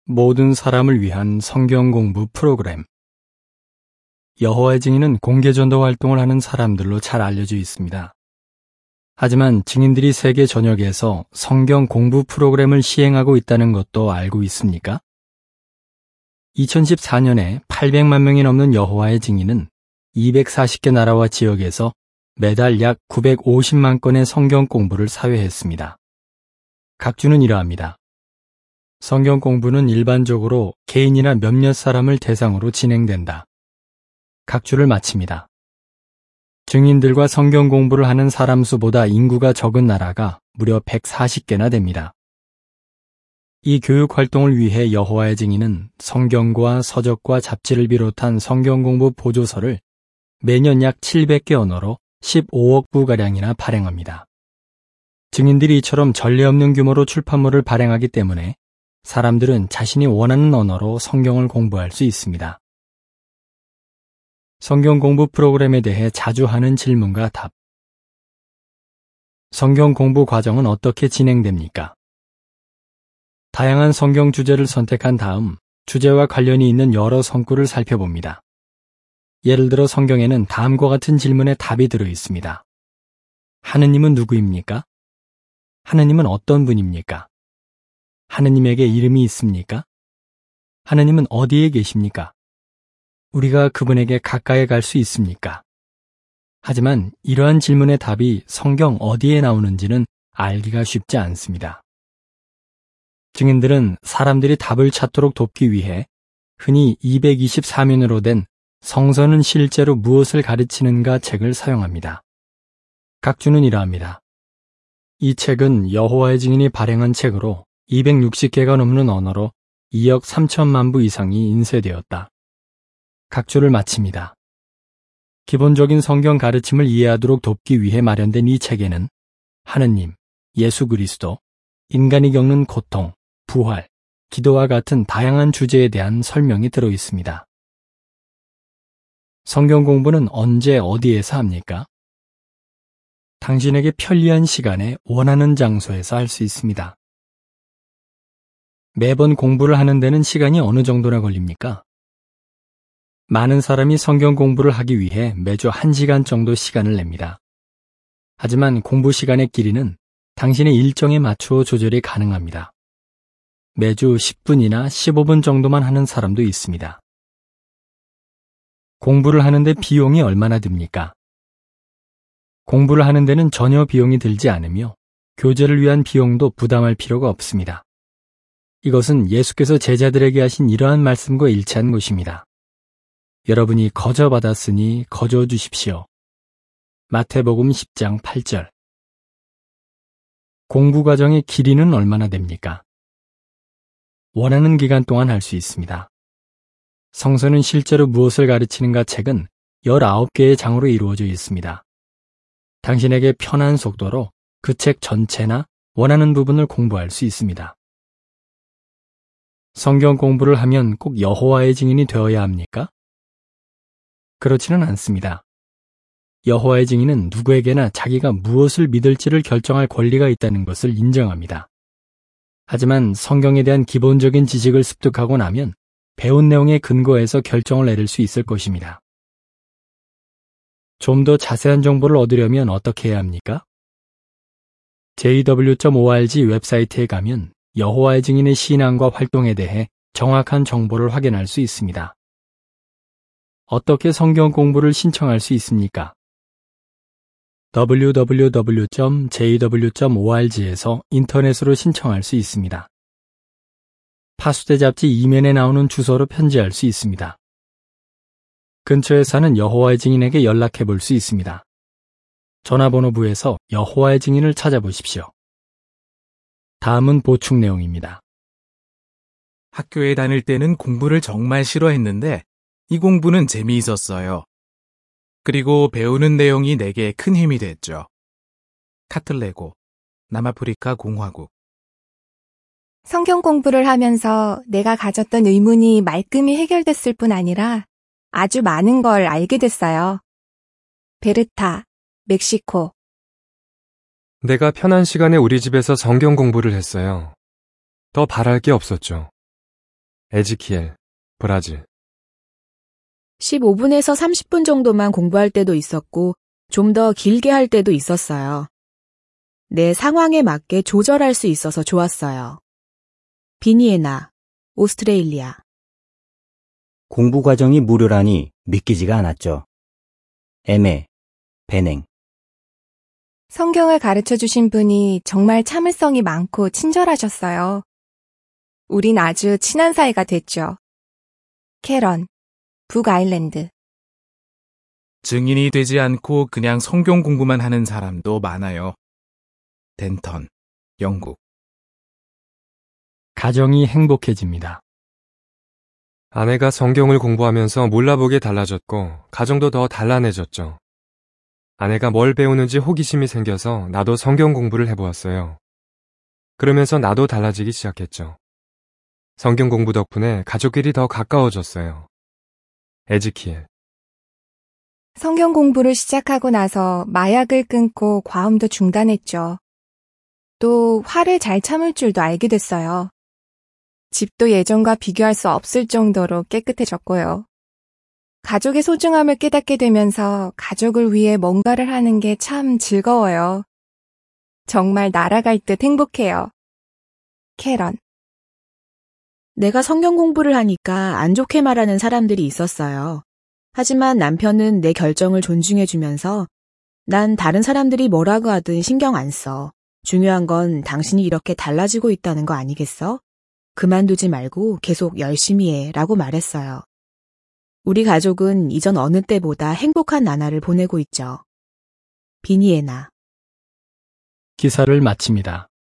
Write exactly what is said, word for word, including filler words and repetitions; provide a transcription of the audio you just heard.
모든 사람을 위한 성경 공부 프로그램. 여호와의 증인은 공개 전도 활동을 하는 사람들로 잘 알려져 있습니다. 하지만 증인들이 세계 전역에서 성경 공부 프로그램을 시행하고 있다는 것도 알고 있습니까? 이천십사 년에 팔백만 명이 넘는 여호와의 증인은 이백사십 개 나라와 지역에서 매달 약 구백오십만 건의 성경 공부를 사회했습니다. 각주는 이러합니다. 성경 공부는 일반적으로 개인이나 몇몇 사람을 대상으로 진행된다. 각주를 마칩니다. 증인들과 성경 공부를 하는 사람 수보다 인구가 적은 나라가 무려 백사십 개나 됩니다. 이 교육 활동을 위해 여호와의 증인은 성경과 서적과 잡지를 비롯한 성경 공부 보조서를 매년 약 칠백 개 언어로 십오억 부가량이나 발행합니다. 증인들이 이처럼 전례 없는 규모로 출판물을 발행하기 때문에 사람들은 자신이 원하는 언어로 성경을 공부할 수 있습니다. 성경 공부 프로그램에 대해 자주 하는 질문과 답. 성경 공부 과정은 어떻게 진행됩니까? 다양한 성경 주제를 선택한 다음 주제와 관련이 있는 여러 성구를 살펴봅니다. 예를 들어 성경에는 다음과 같은 질문에 답이 들어 있습니다. 하느님은 누구입니까? 하느님은 어떤 분입니까? 하느님에게 이름이 있습니까? 하느님은 어디에 계십니까? 우리가 그분에게 가까이 갈 수 있습니까? 하지만 이러한 질문의 답이 성경 어디에 나오는지는 알기가 쉽지 않습니다. 증인들은 사람들이 답을 찾도록 돕기 위해 흔히 이백이십사 면으로 된 성서는 실제로 무엇을 가르치는가 책을 사용합니다. 각주는 이러합니다. 이 책은 여호와의 증인이 발행한 책으로 이백육십 개가 넘는 언어로 이억 삼천만 부 이상이 인쇄되었다. 각주를 마칩니다. 기본적인 성경 가르침을 이해하도록 돕기 위해 마련된 이 책에는 하느님, 예수 그리스도, 인간이 겪는 고통, 부활, 기도와 같은 다양한 주제에 대한 설명이 들어 있습니다. 성경 공부는 언제 어디에서 합니까? 당신에게 편리한 시간에 원하는 장소에서 할 수 있습니다. 매번 공부를 하는 데는 시간이 어느 정도나 걸립니까? 많은 사람이 성경 공부를 하기 위해 매주 한 시간 정도 시간을 냅니다. 하지만 공부 시간의 길이는 당신의 일정에 맞추어 조절이 가능합니다. 매주 십 분이나 십오 분 정도만 하는 사람도 있습니다. 공부를 하는데 비용이 얼마나 듭니까? 공부를 하는 데는 전혀 비용이 들지 않으며 교제를 위한 비용도 부담할 필요가 없습니다. 이것은 예수께서 제자들에게 하신 이러한 말씀과 일치한 것입니다. 여러분이 거저 받았으니 거저 주십시오. 마태복음 십 장 팔 절. 공부 과정의 길이는 얼마나 됩니까? 원하는 기간 동안 할 수 있습니다. 성서는 실제로 무엇을 가르치는가 책은 열아홉 개의 장으로 이루어져 있습니다. 당신에게 편한 속도로 그 책 전체나 원하는 부분을 공부할 수 있습니다. 성경 공부를 하면 꼭 여호와의 증인이 되어야 합니까? 그렇지는 않습니다. 여호와의 증인은 누구에게나 자기가 무엇을 믿을지를 결정할 권리가 있다는 것을 인정합니다. 하지만 성경에 대한 기본적인 지식을 습득하고 나면 배운 내용에 근거해서 결정을 내릴 수 있을 것입니다. 좀 더 자세한 정보를 얻으려면 어떻게 해야 합니까? 제이 더블유 점 오알지 웹사이트에 가면 여호와의 증인의 신앙과 활동에 대해 정확한 정보를 확인할 수 있습니다. 어떻게 성경 공부를 신청할 수 있습니까? 더블유 더블유 더블유 점 제이 더블유 점 오알지에서 인터넷으로 신청할 수 있습니다. 파수대 잡지 이면에 나오는 주소로 편지할 수 있습니다. 근처에 사는 여호와의 증인에게 연락해 볼 수 있습니다. 전화번호부에서 여호와의 증인을 찾아보십시오. 다음은 보충 내용입니다. 학교에 다닐 때는 공부를 정말 싫어했는데 이 공부는 재미있었어요. 그리고 배우는 내용이 내게 큰 힘이 됐죠. 카틀레고, 남아프리카 공화국. 성경 공부를 하면서 내가 가졌던 의문이 말끔히 해결됐을 뿐 아니라 아주 많은 걸 알게 됐어요. 베르타, 멕시코. 내가 편한 시간에 우리 집에서 성경 공부를 했어요. 더 바랄 게 없었죠. 에지키엘, 브라질. 십오 분에서 삼십 분 정도만 공부할 때도 있었고 좀 더 길게 할 때도 있었어요. 내 상황에 맞게 조절할 수 있어서 좋았어요. 비니에나, 오스트레일리아. 공부 과정이 무료라니 믿기지가 않았죠. 에메, 베냉. 성경을 가르쳐 주신 분이 정말 참을성이 많고 친절하셨어요. 우린 아주 친한 사이가 됐죠. 캐런, 북아일랜드. 증인이 되지 않고 그냥 성경 공부만 하는 사람도 많아요. 덴턴, 영국. 가정이 행복해집니다. 아내가 성경을 공부하면서 몰라보게 달라졌고 가정도 더 단란해졌죠. 아내가 뭘 배우는지 호기심이 생겨서 나도 성경 공부를 해보았어요. 그러면서 나도 달라지기 시작했죠. 성경 공부 덕분에 가족끼리 더 가까워졌어요. 에지키엘. 성경 공부를 시작하고 나서 마약을 끊고 과음도 중단했죠. 또 화를 잘 참을 줄도 알게 됐어요. 집도 예전과 비교할 수 없을 정도로 깨끗해졌고요. 가족의 소중함을 깨닫게 되면서 가족을 위해 뭔가를 하는 게 참 즐거워요. 정말 날아갈 듯 행복해요. 캐런. 내가 성경 공부를 하니까 안 좋게 말하는 사람들이 있었어요. 하지만 남편은 내 결정을 존중해주면서 난 다른 사람들이 뭐라고 하든 신경 안 써. 중요한 건 당신이 이렇게 달라지고 있다는 거 아니겠어? 그만두지 말고 계속 열심히 해 라고 말했어요. 우리 가족은 이전 어느 때보다 행복한 나날을 보내고 있죠. 비니에나. 기사를 마칩니다.